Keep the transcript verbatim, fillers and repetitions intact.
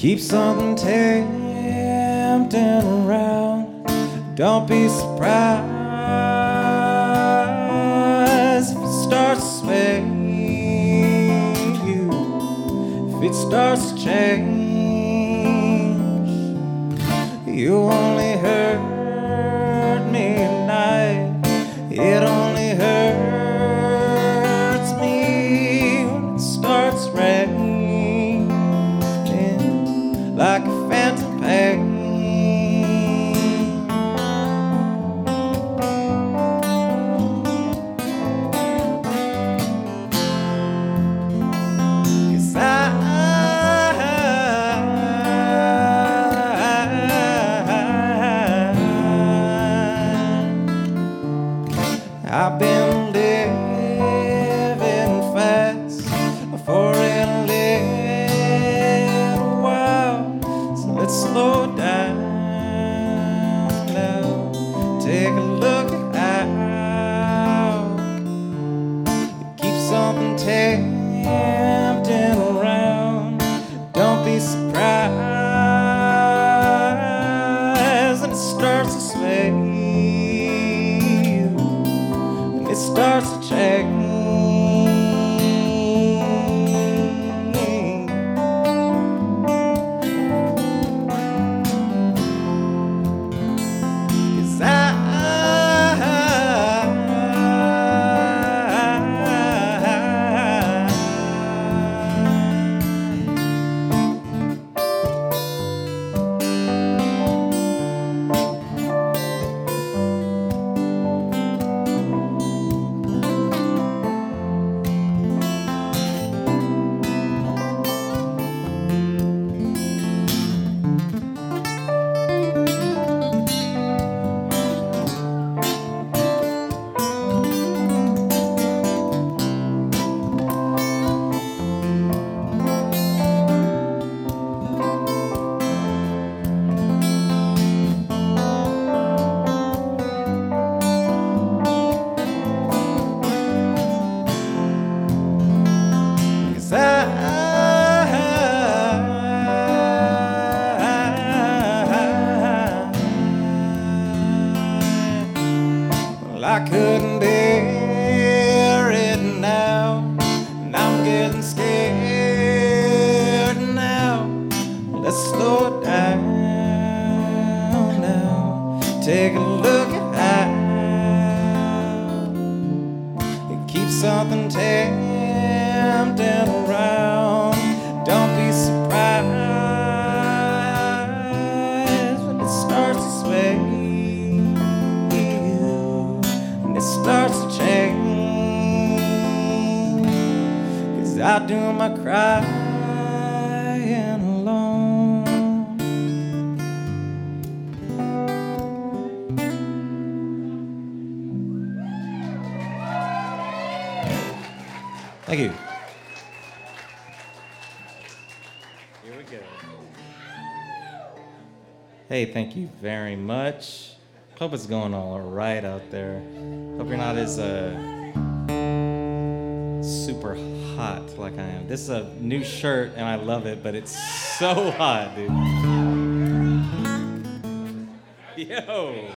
Keep something tempting around. Don't be surprised if it starts to sway you, if it starts to change. You only hurt me at night. It only hurts me when it starts raining like a phantom pain. Cause I, I've been living fast for a little while, so let's slow down now. Take a look at how you keep something tempting around. Don't be surprised when it starts to sway. It starts to change. Cause I, Well, I couldn't bear it now, and I'm getting scared now. Let's slow down now. Take a look at how it keeps something tempting around. Don't be surprised when it starts to sway. It starts to change. Cause I do my crying alone. Thank you. Here we go. Hey, thank you very much. Hope it's going all right out there. Hope you're not as uh, super hot like I am. This is a new shirt and I love it, but it's so hot, dude. Yo.